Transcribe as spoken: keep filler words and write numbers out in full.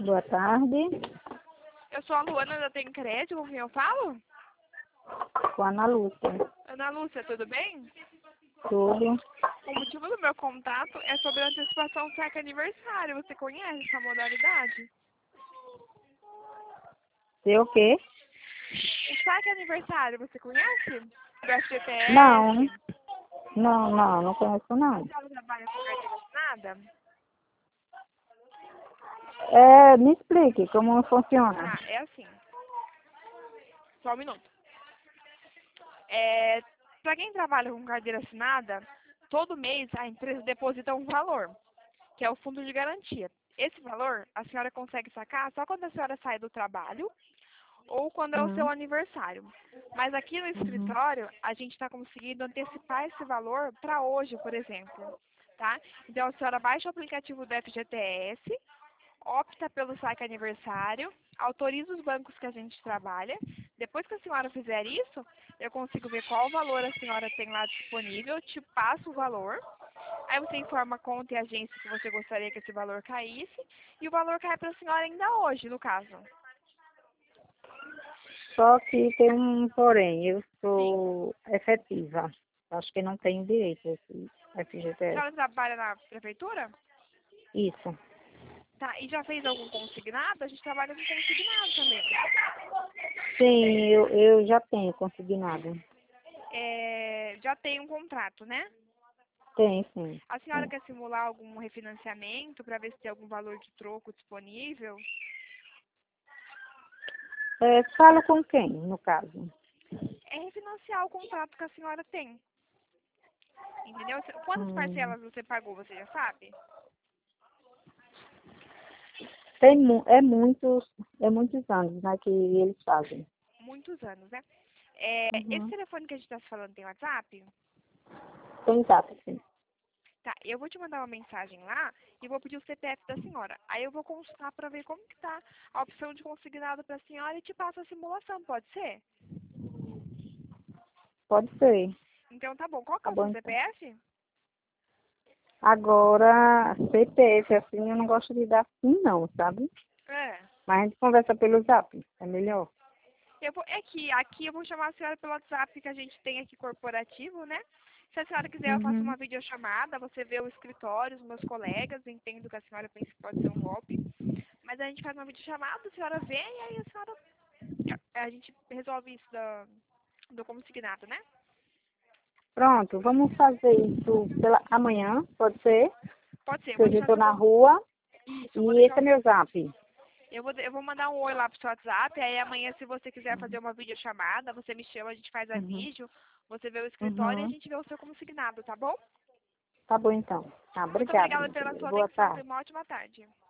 Boa tarde. Eu sou a Luana da Tem Crédito, com quem eu falo? Com a Ana Lúcia. Ana Lúcia, tudo bem? Tudo. O motivo do meu contato é sobre a antecipação do saque aniversário. Você conhece essa modalidade? Sei o quê? O saque aniversário, você conhece? Do F G T S? Não. Não, não, não conheço A não. senhora trabalha com carteira assinada? É, me explique como funciona. Ah, é assim. Só um minuto. É, para quem trabalha com carteira assinada, todo mês a empresa deposita um valor, que é o fundo de garantia. Esse valor a senhora consegue sacar só quando a senhora sai do trabalho ou quando é o seu Uhum. aniversário. Mas aqui no Uhum. escritório, a gente está conseguindo antecipar esse valor para hoje, por exemplo. Tá? Então, a senhora baixa o aplicativo do F G T S, opta pelo saque aniversário, autoriza os bancos que a gente trabalha. Depois que a senhora fizer isso, eu consigo ver qual valor a senhora tem lá disponível, te passo o valor. Aí você informa a conta e a agência que você gostaria que esse valor caísse, e o valor cai para a senhora ainda hoje, no caso. Só que tem um porém, eu Sim. sou efetiva. Acho que não tenho direito a esse A F G T S. senhora trabalha na prefeitura? Isso. Tá, e já fez algum consignado? A gente trabalha com consignado também. Sim, eu, eu já tenho consignado. É, já tem um contrato, né? Tem, sim. A senhora Sim. quer simular algum refinanciamento para ver se tem algum valor de troco disponível? É, falo com quem, no caso? É refinanciar o contrato que a senhora tem. Entendeu? Quantas Hum. parcelas você pagou, você já sabe? Tem, mu- é muitos, é muitos anos, né, que eles fazem. Muitos anos, né? É, esse Uhum. telefone que a gente está falando tem WhatsApp? Tem data, sim. Tá, eu vou te mandar uma mensagem lá e vou pedir o C P F da senhora. Aí eu vou consultar para ver como que tá a opção de consignado para a senhora e te passo a simulação, pode ser? Pode ser. Então tá bom. Qual que Tá é o bom, seu então. C P F? Agora, C P F, assim, eu não gosto de dar assim, não, sabe? É. Mas a gente conversa pelo zap, é melhor. Eu vou, é que aqui eu vou chamar a senhora pelo WhatsApp que a gente tem aqui corporativo, né? Se a senhora quiser, eu faço Uhum. uma videochamada, você vê o escritório, os meus colegas, entendo que a senhora pensa que pode ser um golpe. Mas a gente faz uma videochamada, a senhora vê e aí a senhora. A gente resolve isso do, do consignado, né? Pronto, vamos fazer isso pela amanhã, pode ser? Pode ser, eu Que vou hoje eu deixar estou seu. na rua Isso, eu vou e deixar esse é o meu seu. zap. Eu vou, eu vou mandar um oi lá pro seu WhatsApp, aí amanhã, se você quiser fazer uma videochamada, você me chama, a gente faz a Uhum. vídeo, você vê o escritório e a Uhum. gente vê o seu consignado, tá bom? Tá bom, então. Tá, Muito obrigada, obrigada minha pela filha. sua Boa atenção, tenha tarde. uma ótima tarde.